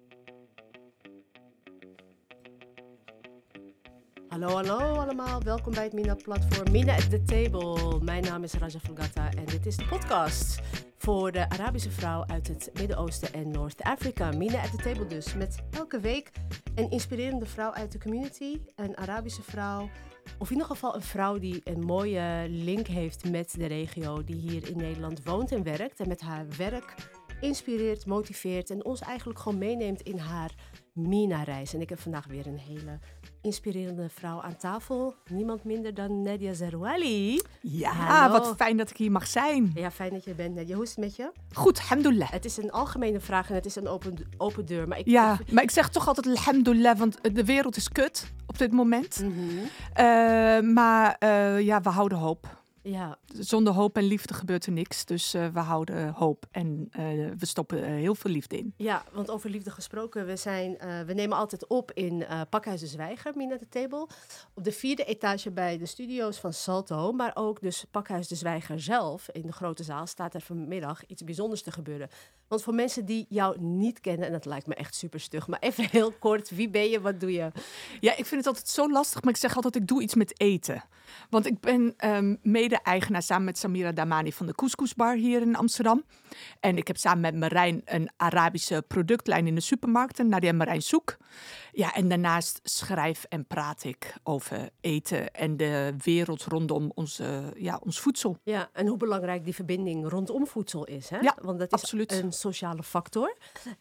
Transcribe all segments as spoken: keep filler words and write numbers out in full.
Hallo, hallo allemaal. Welkom bij het Mina-platform Mina at the Table. Mijn naam is Raja Fulgata en dit is de podcast voor de Arabische vrouw uit het Midden-Oosten en Noord-Afrika. Mina at the Table dus, met elke week een inspirerende vrouw uit de community, een Arabische vrouw, of in ieder geval een vrouw die een mooie link heeft met de regio, die hier in Nederland woont en werkt en met haar werk inspireert, motiveert en ons eigenlijk gewoon meeneemt in haar Mina-reis. En ik heb vandaag weer een hele inspirerende vrouw aan tafel. Niemand minder dan Nadia Zerouali. Ja, Hallo. Wat fijn dat ik hier mag zijn. Ja, fijn dat je er bent, Nadia. Hoe is het met je? Goed, alhamdulillah. Het is een algemene vraag en het is een open, open deur. Maar ik, Ja, ik, maar ik zeg toch altijd alhamdulillah, want de wereld is kut op dit moment. mm-hmm. Uh, maar uh, ja, we houden hoop. Ja. Zonder hoop en liefde gebeurt er niks. Dus uh, we houden hoop en uh, we stoppen uh, heel veel liefde in. Ja, want over liefde gesproken, we, zijn, uh, we nemen altijd op in uh, Pakhuis de Zwijger, Mina at the Table. Op de vierde etage bij de studio's van Salto. Maar ook dus Pakhuis de Zwijger zelf, in de grote zaal, staat er vanmiddag iets bijzonders te gebeuren. Want voor mensen die jou niet kennen, en dat lijkt me echt super stug, maar even heel kort, wie ben je, wat doe je? Ja, ik vind het altijd zo lastig, maar ik zeg altijd, ik doe iets met eten. Want ik ben um, mede-eigenaar samen met Samira Damani van de Couscousbar hier in Amsterdam. En ik heb samen met Marijn een Arabische productlijn in de supermarkten, Nadia Marijn Zoek. Ja, en daarnaast schrijf en praat ik over eten en de wereld rondom onze, ja, ons voedsel. Ja, en hoe belangrijk die verbinding rondom voedsel is, hè? Ja, want dat is absoluut. Een sociale factor.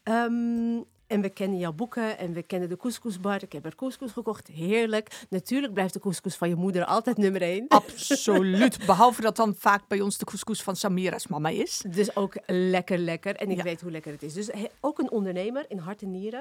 Um, En we kennen jouw boeken en we kennen de couscousbar. Ik heb er couscous gekocht. Heerlijk. Natuurlijk blijft de couscous van je moeder altijd nummer één. Absoluut. Behalve dat dan vaak bij ons de couscous van Samira's mama is. Dus ook lekker, lekker. En ik ja. weet hoe lekker het is. Dus he, ook een ondernemer in hart en nieren.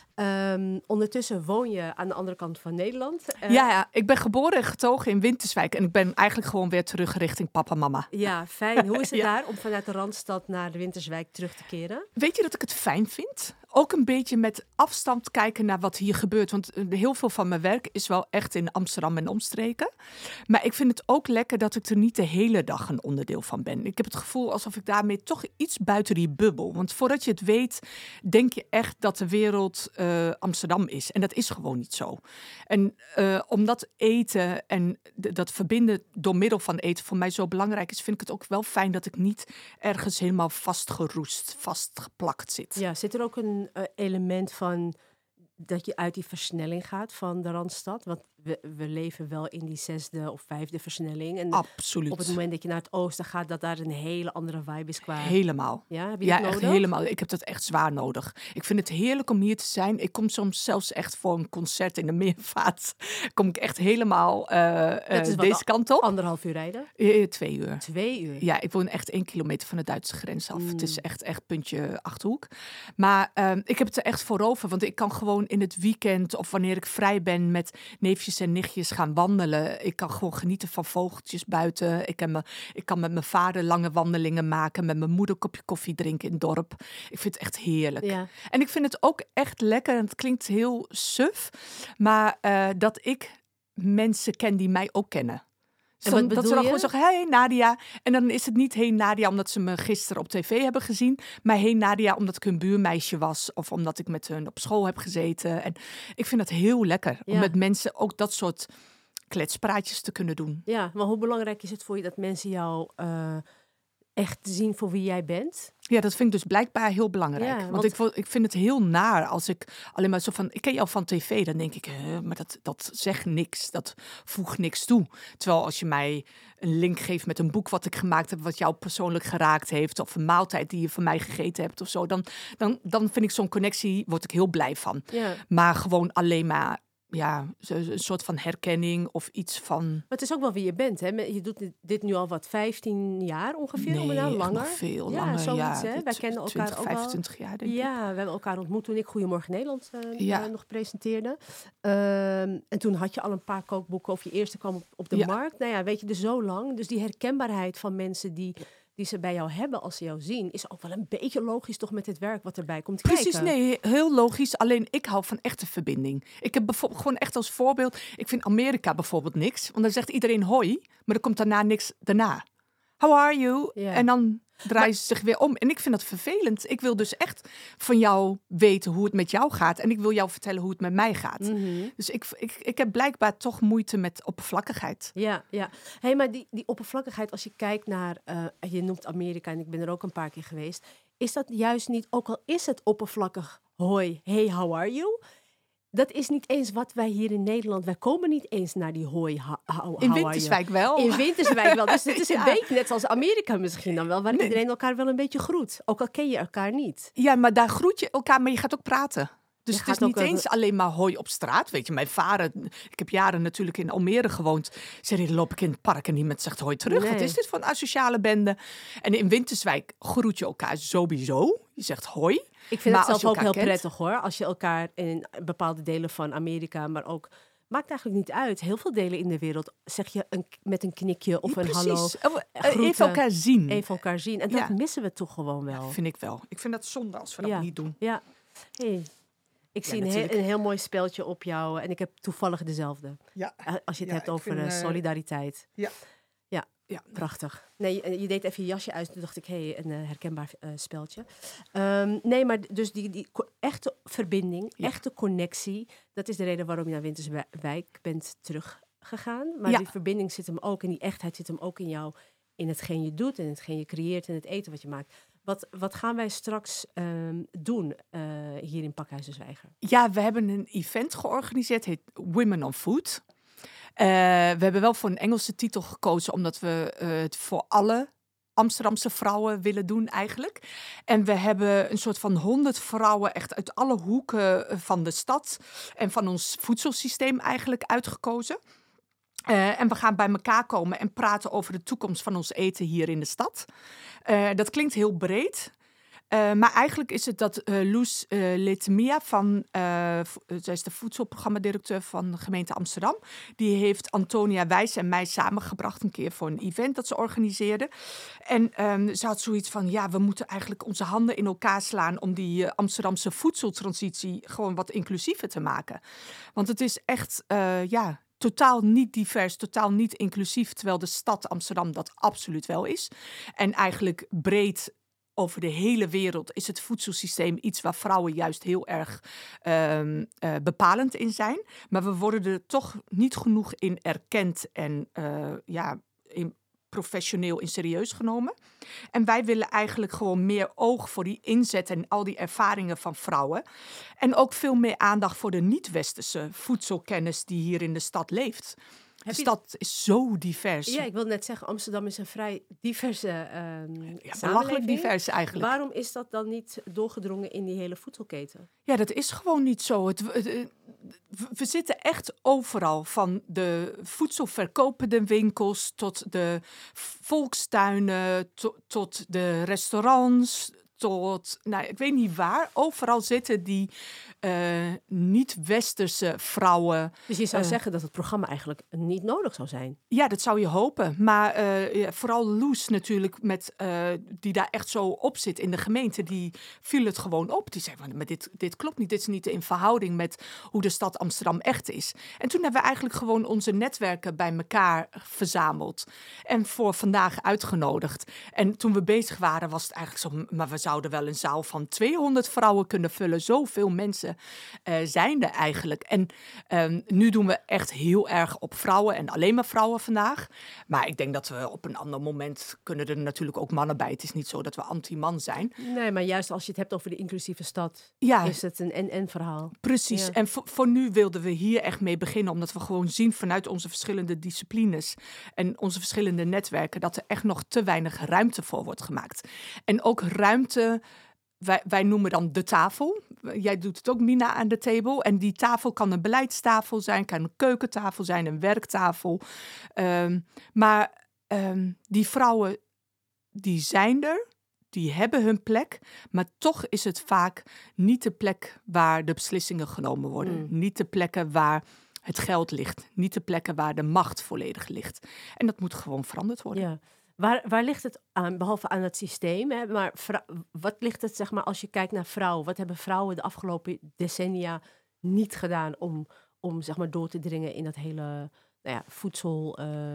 Um, ondertussen woon je aan de andere kant van Nederland. Uh, ja, ja, ik ben geboren en getogen in Winterswijk. En ik ben eigenlijk gewoon weer terug richting papa en mama. Ja, fijn. Hoe is het ja. daar om vanuit de Randstad naar de Winterswijk terug te keren? Weet je dat ik het fijn vind? Ook een beetje met afstand kijken naar wat hier gebeurt. Want heel veel van mijn werk is wel echt in Amsterdam en omstreken. Maar ik vind het ook lekker dat ik er niet de hele dag een onderdeel van ben. Ik heb het gevoel alsof ik daarmee toch iets buiten die bubbel. Want voordat je het weet, denk je echt dat de wereld uh, Amsterdam is. En dat is gewoon niet zo. En uh, omdat eten en d- dat verbinden door middel van eten voor mij zo belangrijk is, vind ik het ook wel fijn dat ik niet ergens helemaal vastgeroest, vastgeplakt zit. Ja, zit er ook een Uh, element van dat je uit die versnelling gaat van de Randstad? Want we, we leven wel in die zesde of vijfde versnelling. En absoluut. Op het moment dat je naar het oosten gaat, dat daar een hele andere vibe is qua... Helemaal. Ja, heb je ja dat nodig? Echt helemaal. Ik heb dat echt zwaar nodig. Ik vind het heerlijk om hier te zijn. Ik kom soms zelfs echt voor een concert in de Meervaart. Kom ik echt helemaal uh, uh, deze kant op. Anderhalf uur rijden? Uh, twee uur. Twee uur? Ja, ik woon echt één kilometer van de Duitse grens af. Mm. Het is echt, echt puntje Achterhoek. Maar uh, ik heb het er echt voor over. Want ik kan gewoon in het weekend of wanneer ik vrij ben met neefjes en nichtjes gaan wandelen. Ik kan gewoon genieten van vogeltjes buiten. Ik, me, ik kan met mijn vader lange wandelingen maken. Met mijn moeder een kopje koffie drinken in het dorp. Ik vind het echt heerlijk. Ja. En ik vind het ook echt lekker. En het klinkt heel suf. Maar uh, dat ik mensen ken die mij ook kennen. En wat dat ze dan je? gewoon zeggen, hey Nadia. En dan is het niet hey Nadia omdat ze me gisteren op tv hebben gezien. Maar hey Nadia omdat ik hun buurmeisje was. Of omdat ik met hun op school heb gezeten. En ik vind dat heel lekker. Ja. Om met mensen ook dat soort kletspraatjes te kunnen doen. Ja, maar hoe belangrijk is het voor je dat mensen jou uh, echt zien voor wie jij bent? Ja, dat vind ik dus blijkbaar heel belangrijk. Ja, want want ik, ik vind het heel naar als ik alleen maar zo van... Ik ken jou van tv, dan denk ik... Uh, maar dat, dat zegt niks, dat voegt niks toe. Terwijl als je mij een link geeft met een boek wat ik gemaakt heb... wat jou persoonlijk geraakt heeft... of een maaltijd die je van mij gegeten hebt of zo... dan, dan, dan vind ik zo'n connectie, word ik heel blij van. Ja. Maar gewoon alleen maar... Ja, een soort van herkenning of iets van... Maar het is ook wel wie je bent, hè? Je doet dit nu al wat, vijftien jaar ongeveer? Nee, nou, langer? nog veel ja, langer. Zoiets, ja, hè? Wij kennen elkaar twintig, ook vijfentwintig al. jaar, denk ja, ik. we hebben elkaar ontmoet toen ik Goedemorgen Nederland uh, ja. uh, nog presenteerde. Uh, en toen had je al een paar kookboeken of je eerste kwam op, op de ja. markt. Nou ja, weet je, dus zo lang. Dus die herkenbaarheid van mensen die... die ze bij jou hebben als ze jou zien... is ook wel een beetje logisch toch met het werk wat erbij komt kijken. Precies, nee, heel logisch. Alleen ik hou van echte verbinding. Ik heb bijvoorbeeld gewoon echt als voorbeeld... Ik vind Amerika bijvoorbeeld niks. Want dan zegt iedereen hoi, maar er komt daarna niks daarna. How are you? Ja. En dan... draaien maar, ze zich weer om. En ik vind dat vervelend. Ik wil dus echt van jou weten hoe het met jou gaat. En ik wil jou vertellen hoe het met mij gaat. Mm-hmm. Dus ik, ik, ik heb blijkbaar toch moeite met oppervlakkigheid. Ja, ja. Hey, maar die, die oppervlakkigheid, als je kijkt naar... Uh, je noemt Amerika en ik ben er ook een paar keer geweest. Is dat juist niet, ook al is het oppervlakkig... Hoi, hey, how are you? Dat is niet eens wat wij hier in Nederland... Wij komen niet eens naar die hoi, how, how In Winterswijk wel. In Winterswijk wel. Dus het is ja. een beetje net zoals Amerika misschien dan wel... waar nee. iedereen elkaar wel een beetje groet. Ook al ken je elkaar niet. Ja, maar daar groet je elkaar, maar je gaat ook praten. Dus je het is niet eens een... alleen maar hoi op straat. Weet je, mijn vader... Ik heb jaren natuurlijk in Almere gewoond. Zeg je, dan loop ik in het park en niemand zegt hoi terug. Nee. Wat is dit voor een asociale bende? En in Winterswijk groet je elkaar sowieso. Je zegt hoi. Ik vind maar het zelf ook heel kent... prettig hoor. Als je elkaar in bepaalde delen van Amerika, maar ook... Maakt eigenlijk niet uit. Heel veel delen in de wereld zeg je een, met een knikje of een ja, hallo. Groeten, even elkaar zien. Even elkaar zien. En dat ja. missen we toch gewoon wel. Ja, vind ik wel. Ik vind dat zonde als we dat ja. niet doen. Ja. Hey. Ik ja, zie een heel, een heel mooi speldje op jou. En ik heb toevallig dezelfde. Ja. Als je het ja, hebt over vind, uh, solidariteit. Ja. Ja. Ja, prachtig. Nee, je, je deed even je jasje uit. Toen dacht ik, hé, hey, een uh, herkenbaar uh, speldje. Um, nee, maar dus die, die co- echte verbinding, ja. echte connectie. Dat is de reden waarom je naar Winterswijk bent teruggegaan. Maar ja. die verbinding zit hem ook, en die echtheid zit hem ook in jou. In hetgeen je doet, en hetgeen je creëert, en het eten wat je maakt. Wat, wat gaan wij straks um, doen uh, hier in Pakhuizen Zwijger? Ja, we hebben een event georganiseerd, heet Women on Food. Uh, we hebben wel voor een Engelse titel gekozen, omdat we uh, het voor alle Amsterdamse vrouwen willen doen eigenlijk. En we hebben een soort van honderd vrouwen echt uit alle hoeken van de stad en van ons voedselsysteem eigenlijk uitgekozen. Uh, en we gaan bij elkaar komen en praten over de toekomst van ons eten hier in de stad. Uh, dat klinkt heel breed. Uh, maar eigenlijk is het dat uh, Loes uh, Letemia van, uh, v- zij is de voedselprogrammadirecteur van de gemeente Amsterdam. Die heeft Antonia Wijs en mij samengebracht een keer voor een event dat ze organiseerde. En um, ze had zoiets van, ja, we moeten eigenlijk onze handen in elkaar slaan om die uh, Amsterdamse voedseltransitie gewoon wat inclusiever te maken. Want het is echt, uh, ja... totaal niet divers, totaal niet inclusief, terwijl de stad Amsterdam dat absoluut wel is. En eigenlijk breed over de hele wereld is het voedselsysteem iets waar vrouwen juist heel erg um, uh, bepalend in zijn. Maar we worden er toch niet genoeg in erkend en uh, ja, in professioneel en serieus genomen. En wij willen eigenlijk gewoon meer oog voor die inzet en al die ervaringen van vrouwen. En ook veel meer aandacht voor de niet-westerse voedselkennis die hier in de stad leeft. De stad is zo divers. Ja, ik wil net zeggen, Amsterdam is een vrij diverse uh, ja, belachelijk divers eigenlijk. Waarom is dat dan niet doorgedrongen in die hele voedselketen? Ja, dat is gewoon niet zo. Het, het, het, we zitten echt overal, van de voedselverkopende winkels tot de volkstuinen, to, tot de restaurants, tot, nou, ik weet niet waar. Overal zitten die uh, niet-westerse vrouwen. Dus je zou uh, zeggen dat het programma eigenlijk niet nodig zou zijn? Ja, dat zou je hopen. Maar uh, ja, vooral Loes natuurlijk, met, uh, die daar echt zo op zit in de gemeente, die viel het gewoon op. Die zei, maar dit, dit klopt niet, dit is niet in verhouding met hoe de stad Amsterdam echt is. En toen hebben we eigenlijk gewoon onze netwerken bij elkaar verzameld en voor vandaag uitgenodigd. En toen we bezig waren, was het eigenlijk zo, maar we zouden wel een zaal van tweehonderd vrouwen kunnen vullen. Zoveel mensen uh, zijn er eigenlijk. En um, nu doen we echt heel erg op vrouwen en alleen maar vrouwen vandaag. Maar ik denk dat we op een ander moment kunnen er natuurlijk ook mannen bij. Het is niet zo dat we anti-man zijn. Nee, maar juist als je het hebt over de inclusieve stad, ja, is het een en-en verhaal. Precies. Ja. En voor, voor nu wilden we hier echt mee beginnen, omdat we gewoon zien vanuit onze verschillende disciplines en onze verschillende netwerken dat er echt nog te weinig ruimte voor wordt gemaakt. En ook ruimte, wij, wij noemen dan de tafel. Jij doet het ook, Mina, aan de table. En die tafel kan een beleidstafel zijn, kan een keukentafel zijn, een werktafel. Um, maar um, die vrouwen, die zijn er, die hebben hun plek. Maar toch is het vaak niet de plek waar de beslissingen genomen worden. Mm. Niet de plekken waar het geld ligt. Niet de plekken waar de macht volledig ligt. En dat moet gewoon veranderd worden. Ja. Waar, waar ligt het aan, behalve aan het systeem? Hè? Maar vrou- wat ligt het, zeg maar, als je kijkt naar vrouwen? Wat hebben vrouwen de afgelopen decennia niet gedaan om, om zeg maar, door te dringen in dat hele nou ja, voedsel... Uh...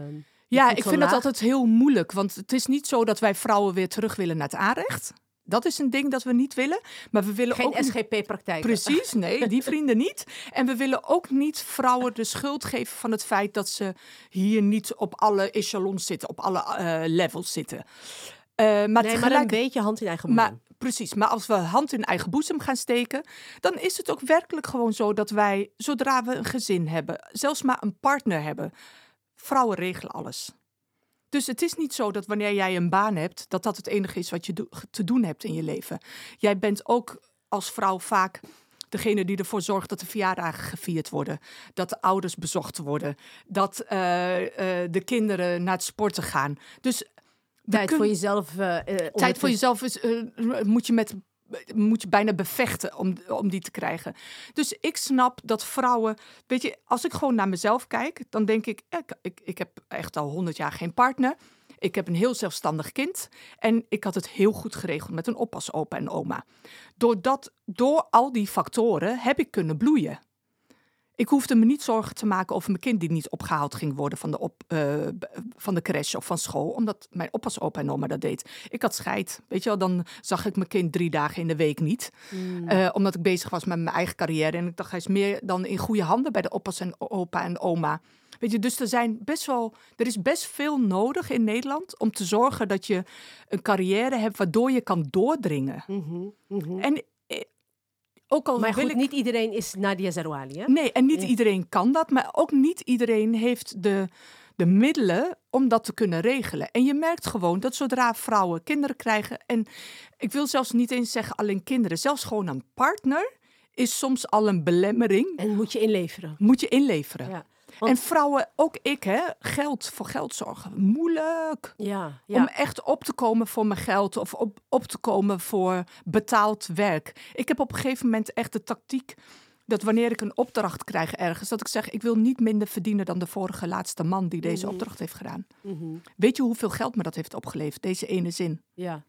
Ja, ik vind dat altijd heel moeilijk. Want het is niet zo dat wij vrouwen weer terug willen naar het aanrecht. Dat is een ding dat we niet willen. Maar we willen Geen ook S G P-praktijk. Precies, nee, die vrienden niet. En we willen ook niet vrouwen de schuld geven van het feit dat ze hier niet op alle echelons zitten, op alle uh, levels zitten. Uh, maar, nee, tegelijk... maar een beetje hand in eigen boezem. Maar, precies, maar als we hand in eigen boezem gaan steken, dan is het ook werkelijk gewoon zo dat wij, zodra we een gezin hebben, zelfs maar een partner hebben, vrouwen regelen alles. Dus het is niet zo dat wanneer jij een baan hebt, dat dat het enige is wat je do- te doen hebt in je leven. Jij bent ook als vrouw vaak degene die ervoor zorgt dat de verjaardagen gevierd worden. Dat de ouders bezocht worden. Dat uh, uh, de kinderen naar het sporten gaan. Dus tijd kun... voor jezelf. Uh, uh, tijd voor jezelf is, uh, moet je met... moet je bijna bevechten om, om die te krijgen. Dus ik snap dat vrouwen... Weet je, als ik gewoon naar mezelf kijk, dan denk ik... Ik, ik, ik heb echt al honderd jaar geen partner. Ik heb een heel zelfstandig kind. En ik had het heel goed geregeld met een oppasopa en oma. Doordat, door al die factoren heb ik kunnen bloeien. Ik hoefde me niet zorgen te maken over mijn kind die niet opgehaald ging worden van de, op, uh, van de crash of van school. Omdat mijn oppasopa en oma dat deed. Ik had scheid. Weet je wel, dan zag ik mijn kind drie dagen in de week niet. Mm. Uh, omdat ik bezig was met mijn eigen carrière. En ik dacht, hij is meer dan in goede handen bij de oppas en opa en oma. Weet je, dus er, zijn best wel, er is best veel nodig in Nederland om te zorgen dat je een carrière hebt waardoor je kan doordringen. Mm-hmm, mm-hmm. En ook al maar wil goed, ik... niet iedereen is Nadia Zerouali, hè? Nee, en niet ja. iedereen kan dat. Maar ook niet iedereen heeft de, de middelen om dat te kunnen regelen. En je merkt gewoon dat zodra vrouwen kinderen krijgen... en ik wil zelfs niet eens zeggen alleen kinderen... zelfs gewoon een partner is soms al een belemmering. En moet je inleveren. Moet je inleveren. Ja. Want... En vrouwen, ook ik, hè, geld voor geld zorgen. Moeilijk. Ja, ja. Om echt op te komen voor mijn geld of op, op te komen voor betaald werk. Ik heb op een gegeven moment echt de tactiek dat wanneer ik een opdracht krijg ergens, dat ik zeg, ik wil niet minder verdienen dan de vorige laatste man die deze mm-hmm. opdracht heeft gedaan. Mm-hmm. Weet je hoeveel geld me dat heeft opgeleverd, deze ene zin? Ja.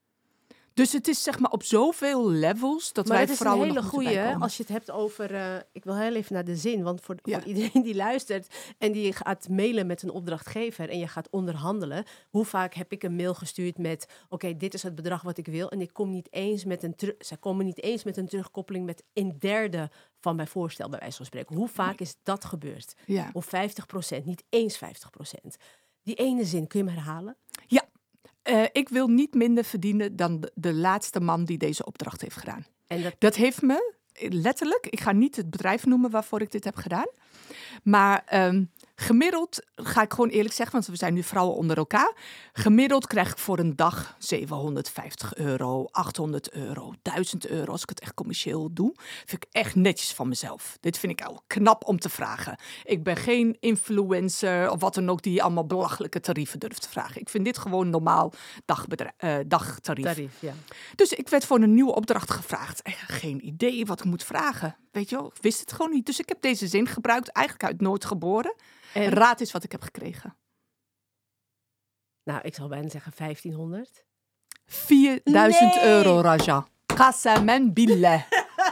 Dus het is zeg maar op zoveel levels dat maar wij het vrouwen is een nog hele moeten goeie als je het hebt over... Uh, ik wil heel even naar de zin, want voor, ja. voor iedereen die luistert en die gaat mailen met een opdrachtgever en je gaat onderhandelen. Hoe vaak heb ik een mail gestuurd met, oké, okay, dit is het bedrag wat ik wil en ik kom niet eens met een teru- zij komen niet eens met een terugkoppeling met een derde van mijn voorstel, bij wijze van spreken. Hoe vaak is dat gebeurd? Ja. Of vijftig procent, niet eens vijftig procent. Die ene zin, kun je hem herhalen? Ja. Uh, ik wil niet minder verdienen dan de, de laatste man die deze opdracht heeft gedaan. En dat... dat heeft me letterlijk, ik ga niet het bedrijf noemen waarvoor ik dit heb gedaan, maar um, gemiddeld, ga ik gewoon eerlijk zeggen, want we zijn nu vrouwen onder elkaar, gemiddeld krijg ik voor een dag zevenhonderdvijftig euro, achthonderd euro, duizend euro, als ik het echt commercieel doe. Vind ik echt netjes van mezelf. Dit vind ik al knap om te vragen. Ik ben geen influencer of wat dan ook die allemaal belachelijke tarieven durft te vragen. Ik vind dit gewoon normaal dagbedrijf, uh, dagtarief. Tarief, ja. Dus ik werd voor een nieuwe opdracht gevraagd. Eh, geen idee wat ik moet vragen. Weet je wel, ik wist het gewoon niet. Dus ik heb deze zin gebruikt, eigenlijk uit nooit geboren. En raad eens wat ik heb gekregen. Nou, ik zal bijna zeggen vijftienhonderd. vierduizend nee. euro, Raja. Kassamen bille.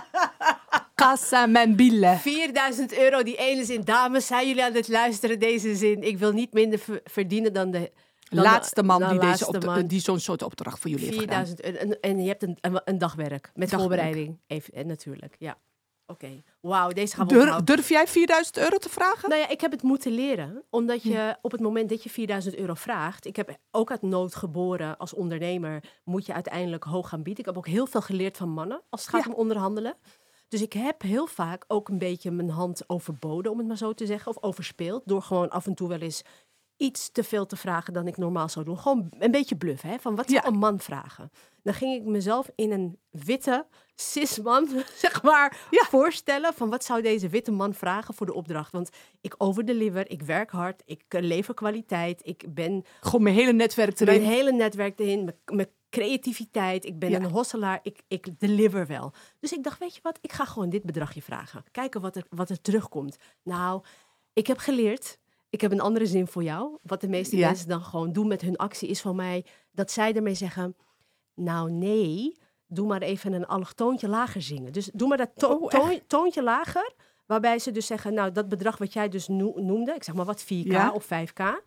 Kassamen bille. vierduizend euro, die ene zin. Dames, zijn jullie aan het luisteren, deze zin? Ik wil niet minder v- verdienen dan de... Dan laatste man, de, die, laatste deze man. die zo'n soort opdracht voor jullie heeft gedaan. vierduizend euro. En, en je hebt een, een, een dagwerk met dagwerk. Voorbereiding. Even, en natuurlijk, ja. Oké, okay. Wauw, deze gaan we Dur, onthouden. Durf jij vierduizend euro te vragen? Nou ja, ik heb het moeten leren. Omdat je ja. op het moment dat je vierduizend euro vraagt... Ik heb ook uit nood geboren als ondernemer... moet je uiteindelijk hoog gaan bieden. Ik heb ook heel veel geleerd van mannen als het gaat ja. om onderhandelen. Dus ik heb heel vaak ook een beetje mijn hand overboden... om het maar zo te zeggen, of overspeeld... door gewoon af en toe wel eens iets te veel te vragen dan ik normaal zou doen. Gewoon een beetje bluffen, hè? Van wat zou ja. een man vragen? Dan ging ik mezelf in een witte cis-man, zeg maar, ja. voorstellen... van wat zou deze witte man vragen voor de opdracht? Want ik overdeliver, ik werk hard, ik lever kwaliteit, ik ben... Gewoon mijn hele netwerk erin. Mijn hele netwerk erin, mijn, mijn creativiteit, ik ben ja. een hosselaar, ik, ik deliver wel. Dus ik dacht, weet je wat, ik ga gewoon dit bedragje vragen. Kijken wat er, wat er terugkomt. Nou, ik heb geleerd... Ik heb een andere zin voor jou. Wat de meeste ja. mensen dan gewoon doen met hun actie is van mij... dat zij ermee zeggen... nou nee, doe maar even een allochtoontje lager zingen. Dus doe maar dat to- oh, toon- toontje lager... waarbij ze dus zeggen... nou, dat bedrag wat jij dus no- noemde... ik zeg maar wat, vier k ja. of vijf k...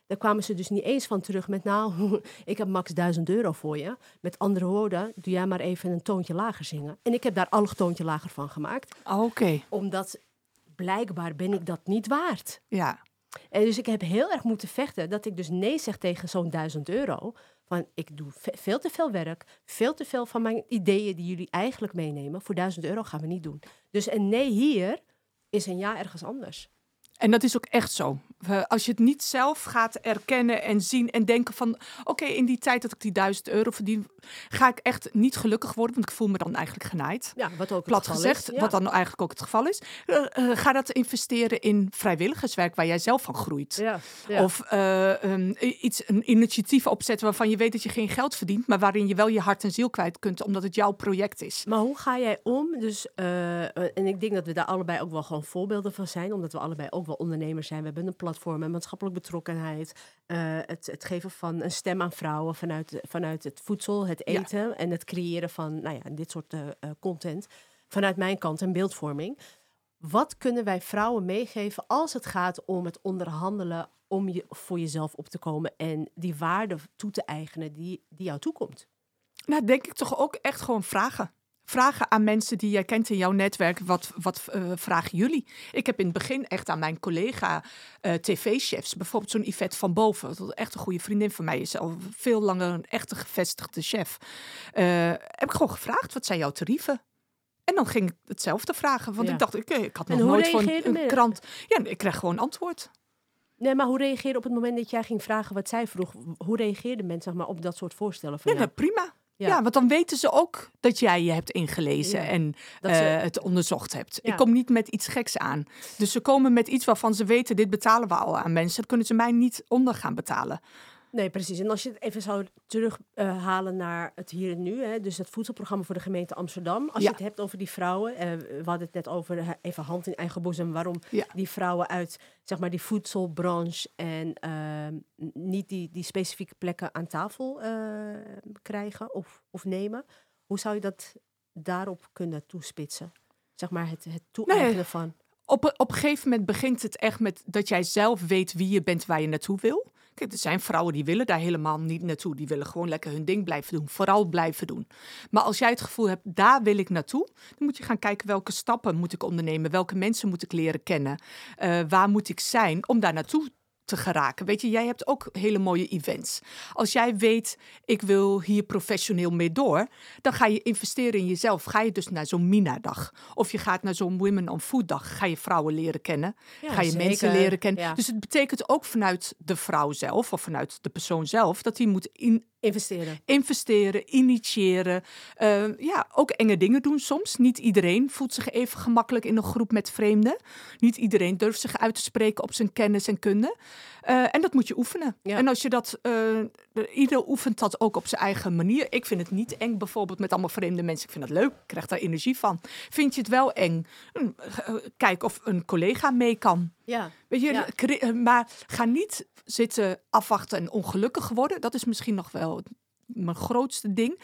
Daar kwamen ze dus niet eens van terug met, nou, ik heb max duizend euro voor je. Met andere woorden, doe jij maar even een toontje lager zingen. En ik heb daar al een toontje lager van gemaakt. Oké. Okay. Omdat blijkbaar ben ik dat niet waard. Ja. En dus ik heb heel erg moeten vechten dat ik dus nee zeg tegen zo'n duizend euro. Van ik doe ve- veel te veel werk, veel te veel van mijn ideeën die jullie eigenlijk meenemen. Voor duizend euro gaan we niet doen. Dus een nee hier is een ja ergens anders. En dat is ook echt zo. Als je het niet zelf gaat erkennen en zien en denken van... oké, okay, in die tijd dat ik die duizend euro verdien... ga ik echt niet gelukkig worden, want ik voel me dan eigenlijk genaaid. Ja, wat ook Plat het geval gezegd, is. Ja. wat dan eigenlijk ook het geval is. Uh, uh, ga dat investeren in vrijwilligerswerk waar jij zelf van groeit. Ja, ja. Of uh, um, iets, een initiatief opzetten waarvan je weet dat je geen geld verdient... maar waarin je wel je hart en ziel kwijt kunt, omdat het jouw project is. Maar hoe ga jij om? Dus, uh, en ik denk dat we daar allebei ook wel gewoon voorbeelden van zijn... omdat we allebei ook wel ondernemers zijn. We hebben een platform, een maatschappelijk betrokkenheid. Uh, het, het geven van een stem aan vrouwen vanuit, vanuit het voedsel, het eten... Ja. en het creëren van nou ja, dit soort uh, content. Vanuit mijn kant en beeldvorming. Wat kunnen wij vrouwen meegeven als het gaat om het onderhandelen... om je, voor jezelf op te komen en die waarde toe te eigenen die, die jou toekomt? Nou, denk ik toch ook echt gewoon vragen. Vragen aan mensen die jij kent in jouw netwerk, wat, wat uh, vragen jullie? Ik heb in het begin echt aan mijn collega uh, tv-chefs, bijvoorbeeld zo'n Yvette van Boven, dat echt een goede vriendin van mij is, al veel langer een echte gevestigde chef. Uh, heb ik gewoon gevraagd, wat zijn jouw tarieven? En dan ging ik hetzelfde vragen, want ja. ik dacht, ik, ik had nog nooit voor een, een krant... Ja, ik kreeg gewoon antwoord. Nee, maar hoe reageerde op het moment dat jij ging vragen wat zij vroeg? Hoe reageerden mensen zeg maar, op dat soort voorstellen van ja, nou, prima. Ja. ja, want dan weten ze ook dat jij je hebt ingelezen ja, en uh, ze... het onderzocht hebt. Ja. Ik kom niet met iets geks aan. Dus ze komen met iets waarvan ze weten, dit betalen we al aan mensen. Dat kunnen ze mij niet onder gaan betalen. Nee, precies. En als je het even zou terughalen uh, naar het hier en nu, hè, dus het voedselprogramma voor de gemeente Amsterdam. Als ja. je het hebt over die vrouwen, uh, we hadden het net over uh, even hand in eigen boezem, waarom ja. die vrouwen uit zeg maar die voedselbranche en uh, niet die, die specifieke plekken aan tafel uh, krijgen of, of nemen. Hoe zou je dat daarop kunnen toespitsen? Zeg maar het, het toe-eigenen nee. van... Op, op een gegeven moment begint het echt met dat jij zelf weet wie je bent, waar je naartoe wil. Kijk, er zijn vrouwen die willen daar helemaal niet naartoe. Die willen gewoon lekker hun ding blijven doen. Vooral blijven doen. Maar als jij het gevoel hebt, daar wil ik naartoe. Dan moet je gaan kijken welke stappen moet ik ondernemen. Welke mensen moet ik leren kennen. Uh, waar moet ik zijn om daar naartoe te geraken. Weet je, jij hebt ook hele mooie events. Als jij weet, ik wil hier professioneel mee door, dan ga je investeren in jezelf. Ga je dus naar zo'n Mina-dag. Of je gaat naar zo'n Women on Food-dag. Ga je vrouwen leren kennen. Ja, ga je zeker. mensen leren kennen. Ja. Dus het betekent ook vanuit de vrouw zelf, of vanuit de persoon zelf, dat die moet in Investeren. Investeren, initiëren. Uh, ja, ook enge dingen doen soms. Niet iedereen voelt zich even gemakkelijk in een groep met vreemden. Niet iedereen durft zich uit te spreken op zijn kennis en kunde. Uh, en dat moet je oefenen. Ja. En als je dat... Uh, ieder oefent dat ook op zijn eigen manier. Ik vind het niet eng bijvoorbeeld met allemaal vreemde mensen. Ik vind dat leuk. Ik krijg daar energie van. Vind je het wel eng? Uh, kijk of een collega mee kan. Ja. Weet je, ja. cre- maar ga niet zitten afwachten en ongelukkig worden. Dat is misschien nog wel mijn grootste ding.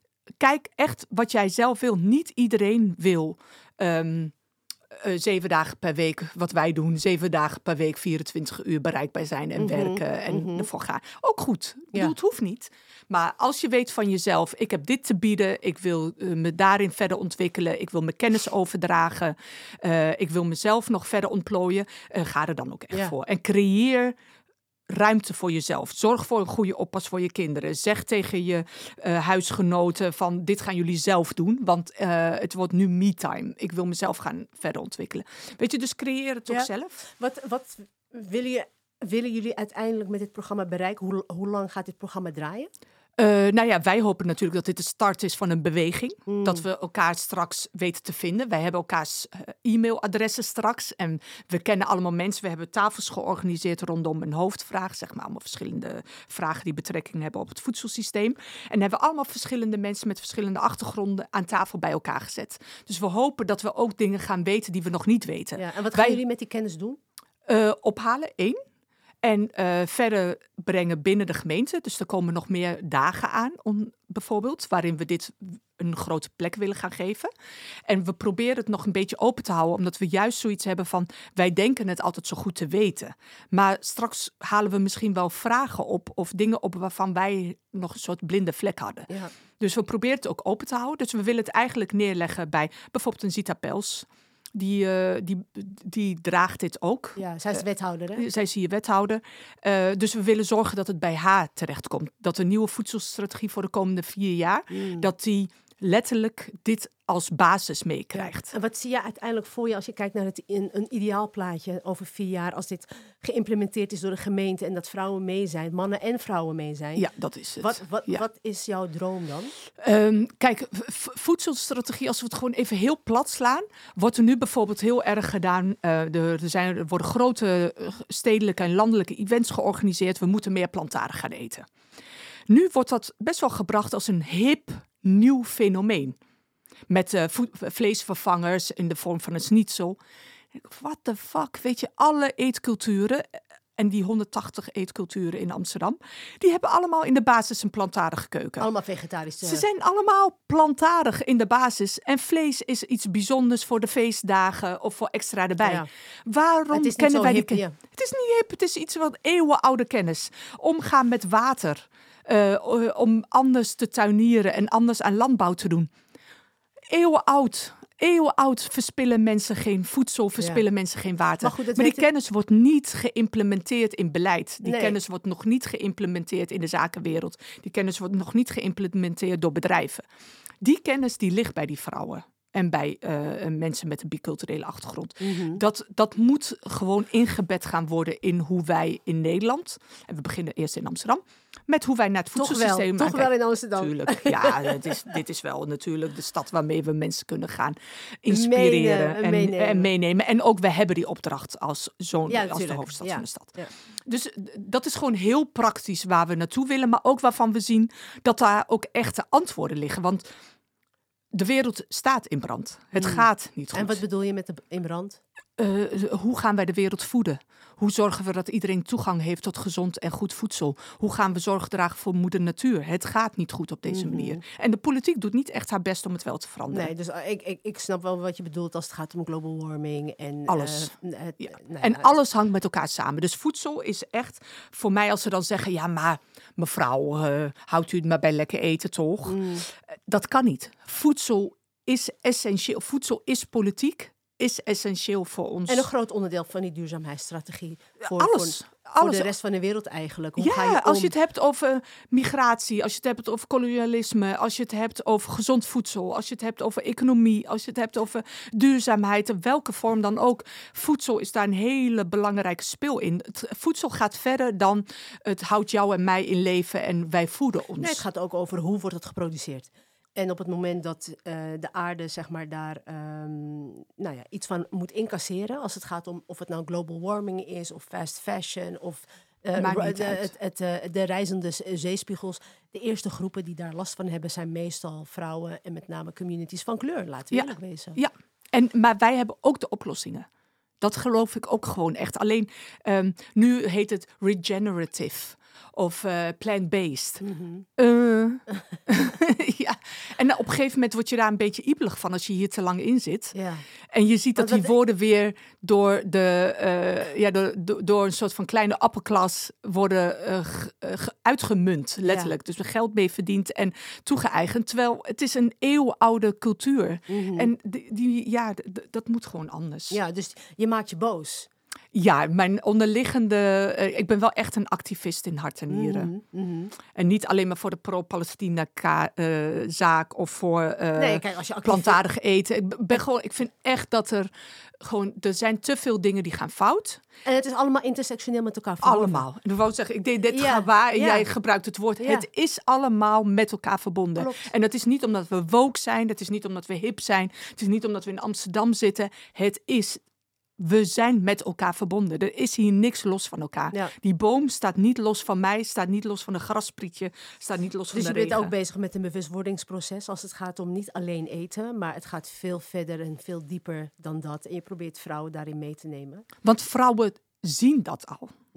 Kijk echt wat jij zelf wil. Niet iedereen wil um, uh, zeven dagen per week, wat wij doen, zeven dagen per week, vierentwintig uur bereikbaar zijn en mm-hmm, werken en mm-hmm. ervoor gaan. Ook goed. Ik bedoel, ja. Het hoeft niet. Maar als je weet van jezelf, ik heb dit te bieden, ik wil uh, me daarin verder ontwikkelen, ik wil mijn kennis overdragen, uh, ik wil mezelf nog verder ontplooien, uh, ga er dan ook echt ja. voor. En creëer ruimte voor jezelf. Zorg voor een goede oppas voor je kinderen. Zeg tegen je uh, huisgenoten van dit gaan jullie zelf doen, want uh, het wordt nu me-time. Ik wil mezelf gaan verder ontwikkelen. Weet je, dus creëer het toch ja. zelf. Wat, wat willen, je, willen jullie uiteindelijk met dit programma bereiken? Hoe, hoe lang gaat dit programma draaien? Uh, nou ja, wij hopen natuurlijk dat dit de start is van een beweging. Mm. Dat we elkaar straks weten te vinden. Wij hebben elkaars uh, e-mailadressen straks. En we kennen allemaal mensen. We hebben tafels georganiseerd rondom een hoofdvraag. Zeg maar allemaal verschillende vragen die betrekking hebben op het voedselsysteem. En hebben we allemaal verschillende mensen met verschillende achtergronden aan tafel bij elkaar gezet. Dus we hopen dat we ook dingen gaan weten die we nog niet weten. Ja, en wat gaan wij, jullie met die kennis doen? Uh, ophalen, één. En uh, verder brengen binnen de gemeente. Dus er komen nog meer dagen aan, om, bijvoorbeeld, waarin we dit een grote plek willen gaan geven. En we proberen het nog een beetje open te houden, omdat we juist zoiets hebben van, wij denken het altijd zo goed te weten. Maar straks halen we misschien wel vragen op of dingen op waarvan wij nog een soort blinde vlek hadden. Ja. Dus we proberen het ook open te houden. Dus we willen het eigenlijk neerleggen bij bijvoorbeeld een Zita Pels. Die, uh, die, die draagt dit ook. Ja, zij is wethouder, hè? Uh, zij is hier wethouder. Uh, dus we willen zorgen dat het bij haar terechtkomt. Dat de nieuwe voedselstrategie voor de komende vier jaar, mm. dat die letterlijk dit als basis meekrijgt. Ja. En wat zie je uiteindelijk voor je als je kijkt naar het, in, een ideaal plaatje over vier jaar, als dit geïmplementeerd is door de gemeente en dat vrouwen mee zijn, mannen en vrouwen mee zijn? Ja, dat is het. Wat, wat, ja. wat is jouw droom dan? Um, kijk, v- voedselstrategie, als we het gewoon even heel plat slaan, wordt er nu bijvoorbeeld heel erg gedaan. Uh, er, er, zijn, er worden grote stedelijke en landelijke events georganiseerd. We moeten meer plantaardig gaan eten. Nu wordt dat best wel gebracht als een hip, nieuw fenomeen. Met uh, vo- vleesvervangers in de vorm van een schnitzel. What the fuck? Weet je, alle eetculturen, en die honderdtachtig eetculturen in Amsterdam, die hebben allemaal in de basis een plantaardige keuken. Allemaal vegetarisch. Uh... Ze zijn allemaal plantaardig in de basis. En vlees is iets bijzonders voor de feestdagen of voor extra erbij. Ja. Waarom kennen wij hip, die ja. Het is niet hip, het is iets wat eeuwenoude kennis. Omgaan met water. Uh, om anders te tuinieren en anders aan landbouw te doen. Eeuwenoud. Eeuwenoud verspillen mensen geen voedsel, verspillen ja. mensen geen water. Maar, goed, maar die weten... kennis wordt niet geïmplementeerd in beleid. Die nee. kennis wordt nog niet geïmplementeerd in de zakenwereld. Die kennis wordt nog niet geïmplementeerd door bedrijven. Die kennis die ligt bij die vrouwen. En bij uh, mensen met een biculturele achtergrond. Mm-hmm. Dat, dat moet gewoon ingebed gaan worden in hoe wij in Nederland, en we beginnen eerst in Amsterdam, met hoe wij naar het voedselsysteem... Toch wel, toch wel in Amsterdam. Tuurlijk, ja, het is, dit is wel natuurlijk de stad waarmee we mensen kunnen gaan inspireren Menen, en, meenemen. en meenemen. En ook wij hebben die opdracht als, zo'n, ja, als de hoofdstad ja. van de stad. Ja. Dus dat is gewoon heel praktisch waar we naartoe willen, maar ook waarvan we zien dat daar ook echte antwoorden liggen. Want de wereld staat in brand. Het mm. gaat niet goed. En wat bedoel je met de in brand? Uh, hoe gaan wij de wereld voeden? Hoe zorgen we dat iedereen toegang heeft tot gezond en goed voedsel? Hoe gaan we zorg dragen voor moeder natuur? Het gaat niet goed op deze mm-hmm. manier. En de politiek doet niet echt haar best om het wel te veranderen. Nee, dus ik, ik, ik snap wel wat je bedoelt als het gaat om global warming. En alles. Uh, het, ja. nou, en alles hangt met elkaar samen. Dus voedsel is echt voor mij, als ze dan zeggen, ja, maar mevrouw, uh, houdt u het maar bij lekker eten, toch? Mm. Uh, dat kan niet. Voedsel is essentieel. Voedsel is politiek. Is essentieel voor ons. En een groot onderdeel van die duurzaamheidsstrategie. Voor, alles. Voor, alles. voor de rest van de wereld eigenlijk. Hoe ja, ga je om? Als je het hebt over migratie, als je het hebt over kolonialisme, als je het hebt over gezond voedsel, als je het hebt over economie, als je het hebt over duurzaamheid, in welke vorm dan ook. Voedsel is daar een hele belangrijke speel in. Het voedsel gaat verder dan het houdt jou en mij in leven en wij voeden ons. Nee, het gaat ook over hoe wordt het geproduceerd. En op het moment dat uh, de aarde zeg maar, daar um, nou ja, iets van moet incasseren, als het gaat om of het nou global warming is of fast fashion of uh, de, het, het, uh, de reizende zeespiegels. De eerste groepen die daar last van hebben zijn meestal vrouwen en met name communities van kleur, laten we ja, eerlijk wezen. Ja, en, maar wij hebben ook de oplossingen. Dat geloof ik ook gewoon echt. Alleen um, nu heet het regenerative. Of uh, plant-based. Mm-hmm. Uh, ja. En op een gegeven moment word je daar een beetje ibelig van als je hier te lang in zit. Ja. En je ziet dat die woorden weer door, de, uh, ja, door, door, door een soort van kleine appelklas worden uh, g, uh, uitgemunt, letterlijk. Ja. Dus er geld mee verdiend en toegeëigend. Terwijl het is een eeuwenoude cultuur. Mm-hmm. En die, die, ja, d- d- dat moet gewoon anders. Ja, dus je maakt je boos. Ja, mijn onderliggende... Uh, ik ben wel echt een activist in hart en nieren. Mm-hmm, mm-hmm. En niet alleen maar voor de pro-Palestina-zaak uh, of voor uh, nee, kijk, als je actief... plantaardig eten. Ik, ben gewoon, ik vind echt dat er gewoon... Er zijn te veel dingen die gaan fout. En het is allemaal intersectioneel met elkaar verbonden. Allemaal. Ik wou zeggen, ik deed dit ja, gebaar en ja. jij gebruikt het woord. Ja. Het is allemaal met elkaar verbonden. Klopt. En dat is niet omdat we woke zijn. Dat is niet omdat we hip zijn. Het is niet omdat we in Amsterdam zitten. Het is... We zijn met elkaar verbonden. Er is hier niks los van elkaar. Ja. Die boom staat niet los van mij, staat niet los van een grassprietje, staat niet los van dus de regen. Dus je bent ook bezig met een bewustwordingsproces als het gaat om niet alleen eten, maar het gaat veel verder en veel dieper dan dat. En je probeert vrouwen daarin mee te nemen. Want vrouwen zien dat al.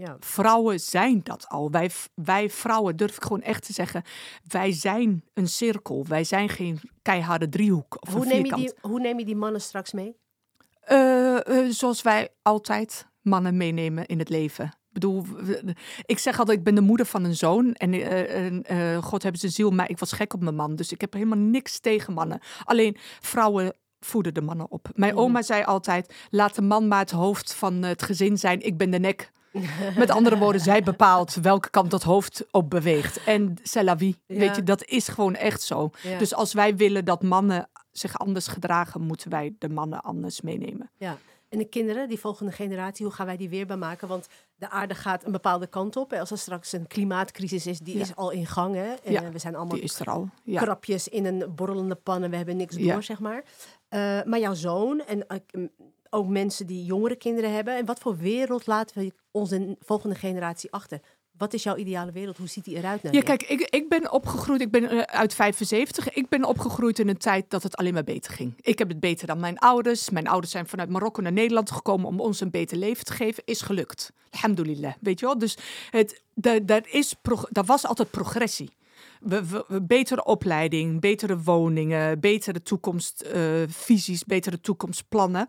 Ja. Vrouwen zijn dat al. Wij, wij vrouwen, durf ik gewoon echt te zeggen, wij zijn een cirkel. Wij zijn geen keiharde driehoek of Hoe een neem, je vierkant. die, hoe neem je die mannen straks mee? Uh, uh, zoals wij altijd mannen meenemen in het leven. Ik bedoel, ik zeg altijd, ik ben de moeder van een zoon. En uh, uh, God hebben zijn ziel, maar ik was gek op mijn man. Dus ik heb helemaal niks tegen mannen. Alleen vrouwen voeden de mannen op. Mijn oma mm. zei altijd, laat de man maar het hoofd van het gezin zijn. Ik ben de nek. Met andere woorden, zij bepaalt welke kant dat hoofd op beweegt. En c'est la vie. Ja. Weet je, dat is gewoon echt zo. Ja. Dus als wij willen dat mannen zich anders gedragen, moeten wij de mannen anders meenemen. Ja. En de kinderen, die volgende generatie, hoe gaan wij die weerbaar maken? Want de aarde gaat een bepaalde kant op. Als er straks een klimaatcrisis is, die ja. is al in gang. Hè? En ja, we zijn allemaal die is er al. Ja. krapjes in een borrelende pan en we hebben niks door, ja. zeg maar. Uh, maar jouw zoon en uh, ook mensen die jongere kinderen hebben. En wat voor wereld laten we onze volgende generatie achter? Wat is jouw ideale wereld? Hoe ziet die eruit? Nou ja, kijk, ik, ik ben opgegroeid, ik ben uh, uit vijfenzeventig. Ik ben opgegroeid in een tijd dat het alleen maar beter ging. Ik heb het beter dan mijn ouders. Mijn ouders zijn vanuit Marokko naar Nederland gekomen om ons een beter leven te geven. Is gelukt. Alhamdulillah, weet je wel? Dus het, daar, daar, is pro, daar was altijd progressie. We, we, we, betere opleiding, betere woningen, betere toekomstvisies, uh, betere toekomstplannen.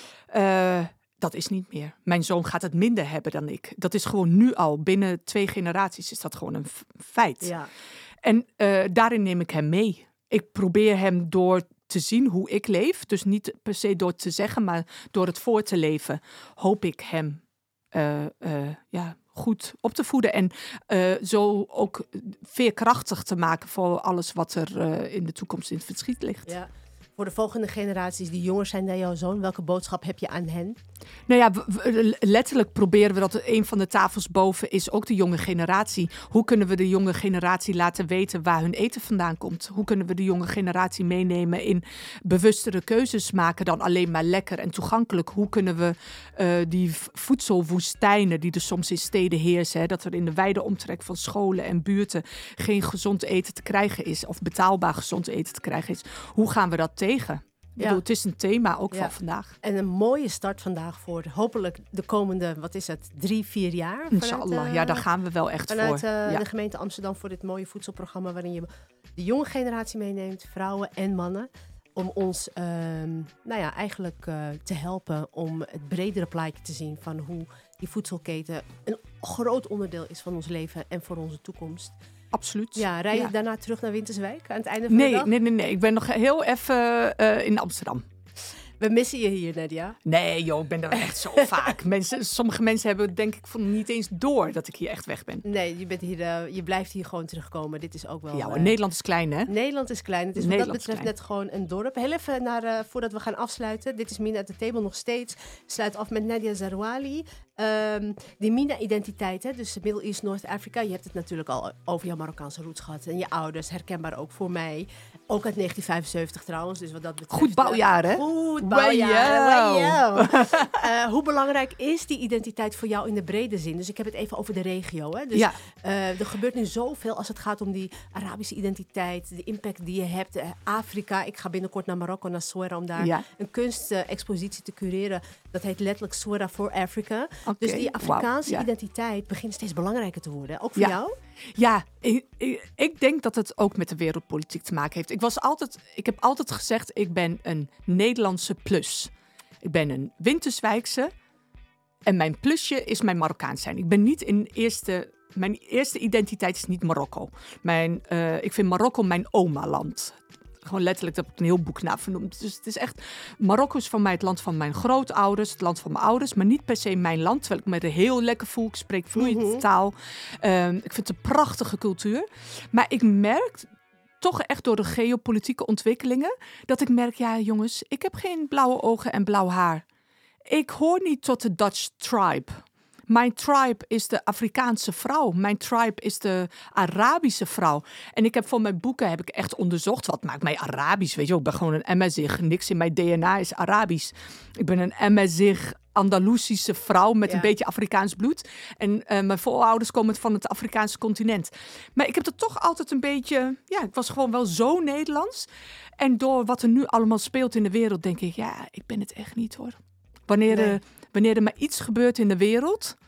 Uh, Dat is niet meer. Mijn zoon gaat het minder hebben dan ik. Dat is gewoon nu al. Binnen twee generaties is dat gewoon een f- feit. Ja. En uh, daarin neem ik hem mee. Ik probeer hem door te zien hoe ik leef. Dus niet per se door te zeggen, maar door het voor te leven. Hoop ik hem uh, uh, ja, goed op te voeden. En uh, zo ook veerkrachtig te maken voor alles wat er uh, in de toekomst in het verschiet ligt. Ja. Voor de volgende generaties die jonger zijn dan jouw zoon, welke boodschap heb je aan hen? Nou ja, w- w- letterlijk proberen we dat. Een van de tafels boven is ook de jonge generatie. Hoe kunnen we de jonge generatie laten weten waar hun eten vandaan komt? Hoe kunnen we de jonge generatie meenemen in bewustere keuzes maken dan alleen maar lekker en toegankelijk? Hoe kunnen we uh, die voedselwoestijnen die er soms in steden heersen, hè, dat er in de wijde omtrek van scholen en buurten geen gezond eten te krijgen is of betaalbaar gezond eten te krijgen is. Hoe gaan we dat tegen? Ik bedoel, ja. Het is een thema ook ja. van vandaag. En een mooie start vandaag voor hopelijk de komende, wat is het, drie, vier jaar? Inshallah, uh, ja, daar gaan we wel echt vanuit, voor. Vanuit uh, ja. de gemeente Amsterdam voor dit mooie voedselprogramma waarin je de jonge generatie meeneemt, vrouwen en mannen, om ons uh, nou ja, eigenlijk uh, te helpen om het bredere plaatje te zien van hoe die voedselketen een groot onderdeel is van ons leven en voor onze toekomst. Absoluut. Ja, rij je ja. daarna terug naar Winterswijk aan het einde van nee, de dag? Nee, nee, nee. Ik ben nog heel even uh, in Amsterdam. We missen je hier, Nadia. Nee, joh, ik ben er echt zo vaak. Mensen, sommige mensen hebben denk ik van niet eens door dat ik hier echt weg ben. Nee, je, bent hier, uh, je blijft hier gewoon terugkomen. Dit is ook wel... Ja, uh, Nederland is klein, hè? Nederland is klein. Het is Nederland wat dat betreft klein. net gewoon een dorp. Heel even naar, uh, voordat we gaan afsluiten. Dit is Mina at the Table nog steeds. Sluit af met Nadia Zerouali. Um, die Mina-identiteit, hè, dus Middle East, North Africa. Je hebt het natuurlijk al over jouw Marokkaanse roots gehad. En je ouders, herkenbaar ook voor mij. Ook uit negentien vijfenzeventig trouwens. Dus wat dat betreft, goed bouwjaar, hè? Goed bouwjaar. uh, hoe belangrijk is die identiteit voor jou in de brede zin? Dus ik heb het even over de regio. Hè? Dus ja. uh, er gebeurt nu zoveel als het gaat om die Arabische identiteit. De impact die je hebt. Uh, Afrika. Ik ga binnenkort naar Marokko, naar Souera, om daar ja. een kunstexpositie uh, te cureren. Dat heet letterlijk Souera for Africa. Okay. Dus die Afrikaanse wow. ja. identiteit begint steeds belangrijker te worden. Ook voor ja. jou? Ja, ik, ik, ik denk dat het ook met de wereldpolitiek te maken heeft. Ik, was altijd, ik heb altijd gezegd, ik ben een Nederlandse plus. Ik ben een Winterswijkse en mijn plusje is mijn Marokkaans zijn. Ik ben niet in eerste... Mijn eerste identiteit is niet Marokko. Mijn, uh, ik vind Marokko mijn oma-land. Gewoon letterlijk, dat heb ik een heel boek na vernoemd. Dus het is echt... Marokko is voor mij het land van mijn grootouders, het land van mijn ouders, maar niet per se mijn land, terwijl ik me er heel lekker voel. Ik spreek vloeiend mm-hmm. taal. Um, ik vind het een prachtige cultuur. Maar ik merk toch echt door de geopolitieke ontwikkelingen dat ik merk, ja jongens, ik heb geen blauwe ogen en blauw haar. Ik hoor niet tot de Dutch tribe. Mijn tribe is de Afrikaanse vrouw. Mijn tribe is de Arabische vrouw. En ik heb voor mijn boeken heb ik echt onderzocht, wat maakt mij Arabisch? Weet je, ik ben gewoon een Amazigh. Niks in mijn D N A is Arabisch. Ik ben een Amazigh Andalusische vrouw met ja. een beetje Afrikaans bloed. En uh, mijn voorouders komen van het Afrikaanse continent. Maar ik heb er toch altijd een beetje... Ja, ik was gewoon wel zo Nederlands. En door wat er nu allemaal speelt in de wereld, denk ik, ja, ik ben het echt niet hoor. Wanneer, nee. er, wanneer er maar iets gebeurt in de wereld,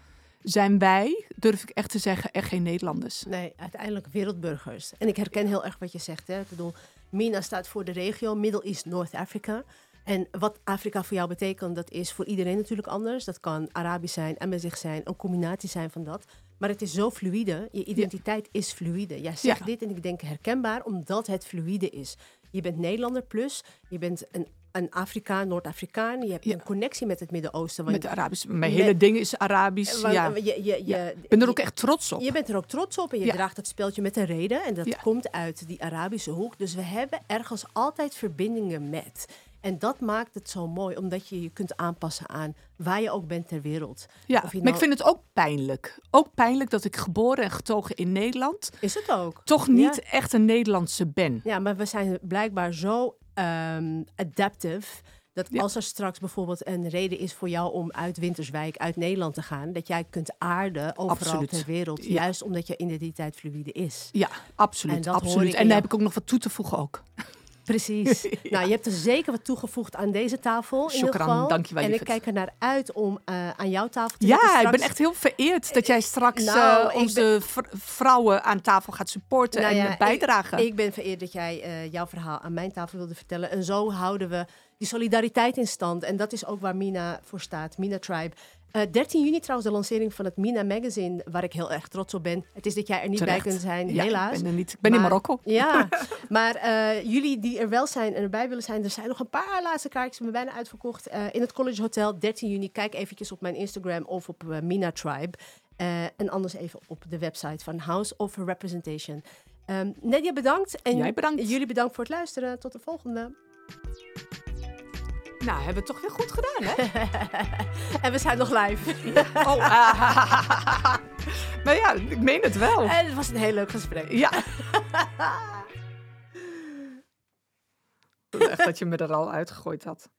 zijn wij, durf ik echt te zeggen, echt geen Nederlanders. Nee, uiteindelijk wereldburgers. En ik herken heel erg wat je zegt. Hè? Ik bedoel, MENA staat voor de regio Middle East North Africa. En wat Afrika voor jou betekent, dat is voor iedereen natuurlijk anders. Dat kan Arabisch zijn, Amazigh zijn, een combinatie zijn van dat. Maar het is zo fluïde. Je identiteit ja. is fluïde. Jij zegt ja. dit en ik denk herkenbaar, omdat het fluïde is. Je bent Nederlander plus, je bent een, een Afrikaan, Noord-Afrikaan. Je hebt ja. een connectie met het Midden-Oosten. Met de Arabisch. Mijn hele ding is Arabisch. Want, ja. je, je, je, ja. Ik ben er ook echt trots op. Je bent er ook trots op en je ja. draagt het speeltje met een reden. En dat ja. komt uit die Arabische hoek. Dus we hebben ergens altijd verbindingen met. En dat maakt het zo mooi, omdat je je kunt aanpassen aan waar je ook bent ter wereld. Ja, nou... maar ik vind het ook pijnlijk. Ook pijnlijk dat ik geboren en getogen in Nederland... Is het ook. ...toch niet ja. echt een Nederlandse ben. Ja, maar we zijn blijkbaar zo um, adaptive... dat ja. als er straks bijvoorbeeld een reden is voor jou om uit Winterswijk, uit Nederland te gaan... dat jij kunt aarden overal absoluut. ter wereld. Ja. Juist omdat je identiteit fluïde is. Ja, absoluut. En, absoluut. en daar heb ik ook nog wat toe te voegen ook. Precies. ja. Nou, je hebt er zeker wat toegevoegd aan deze tafel. In ieder geval. Dank je wel. En ik kijk er naar uit om uh, aan jouw tafel te ja, zitten. Ja, ik ben echt heel vereerd dat jij straks nou, uh, onze ben... v- vrouwen aan tafel gaat supporten nou en ja, bijdragen. Ik, ik ben vereerd dat jij uh, jouw verhaal aan mijn tafel wilde vertellen. En zo houden we die solidariteit in stand. En dat is ook waar MENA voor staat, MENA Tribe. Uh, dertien juni trouwens de lancering van het MENA Magazine, waar ik heel erg trots op ben. Het is dat jij er niet Terecht. bij kunt zijn, ja, helaas. Ik ben, er niet. Ik ben maar, in Marokko. Ja, maar uh, jullie die er wel zijn en erbij willen zijn, er zijn nog een paar laatste kaartjes, we zijn bijna uitverkocht. Uh, in het College Hotel, dertien juni. Kijk eventjes op mijn Instagram of op uh, MENA Tribe. Uh, en anders even op de website van House of Representation. Um, Nadia, bedankt. En Jij bedankt. Jullie bedankt voor het luisteren. Tot de volgende. Nou, hebben we het toch weer goed gedaan, hè? En we zijn nog live. oh, uh, maar ja, ik meen het wel. En het was een heel leuk gesprek. Ja. Echt dat je me er al uitgegooid had.